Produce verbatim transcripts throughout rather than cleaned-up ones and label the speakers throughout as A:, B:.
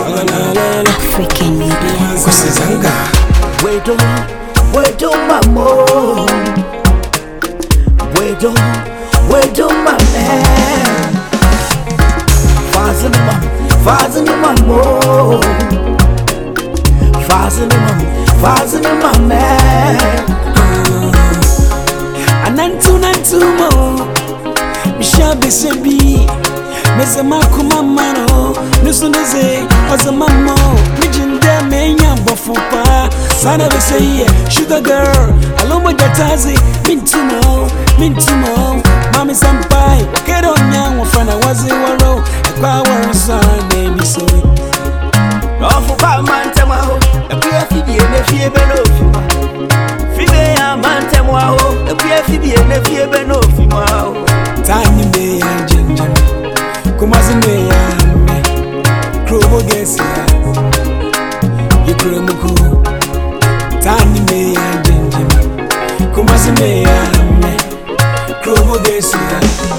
A: African media.
B: Wait on, wait on my mom. Wait on, wait on my man. Fasten mom, fasten my mom. Fasten mom, fasten my man. Anantu nantu mo, mishabe sebi. Mezema kuma mano, nusuneze ozamamo. Mijinde menya bofupa, sana beseye sugar girl. Aloma jatazi, mintumo, mintumo. Mami sampai, wakero nyang wafana wazi waro. Ekwa warusa baby soy. Ofupa mantema ho, ekuye fibie ne fie beno fima. Fibe ya mantema ho, ekuye fibie ne fie beno fima ho. Tani me ya jinjin. Kumazime ya me Krobo gesi ya Yukremuku Tani me ya jenjimi Kumazime ya me Krobo gesi ya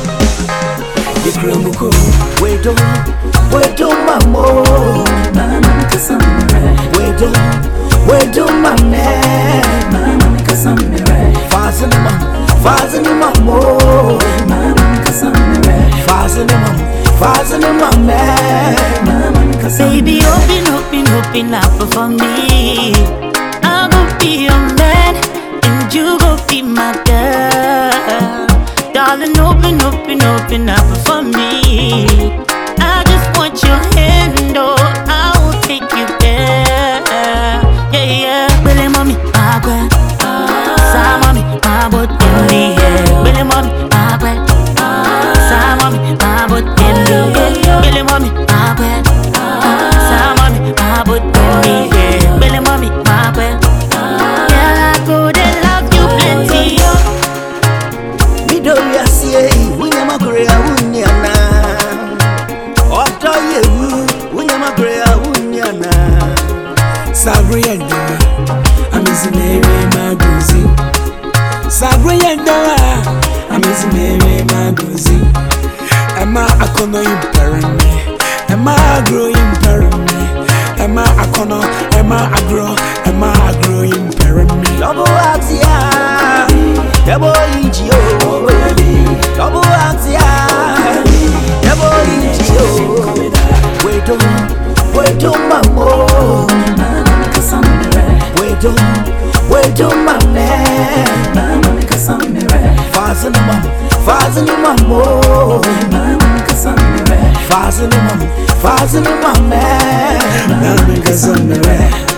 B: Yukremuku Wait on, wait on my mom Mama kasamire Wait on, wait on my man Mama kasamire Fasten mom, fasten my mom Mama kasamire Fasten mom Fasten in my man.
A: Baby, open, open, open up for me. I go be your man, and you go be my girl. Darling, open, open, open up for me. I just want your hand, oh, I will take you there. Yeah, yeah. Billy mommy, my girl. Sa mommy, my boat in the air. Billy mommy, my girl. Sa mommy, my boat in the air. Billy mommy, my bad. Sa mommy, my boat in the air. Billy mommy, my bad. Girl, I go to love you plenty.
B: Me do ya see, unya makorea unya na. Oto ye, unya makorea unya na.
C: Sabri and Dora, I'm in Mary Maguzi. Sabri and Dora, I'm in Mary Maguzi. Emma Akono impairing me. Emma agro impairing me. Emma Akono, Emma agro, Emma agro impairing me.
B: Double axia, double inchio. Double axia, double inchio. Wait on, wait on my mom. Wait on, wait on my man. Fasten mom, fasten my mom. Fasten mom, fasten my man.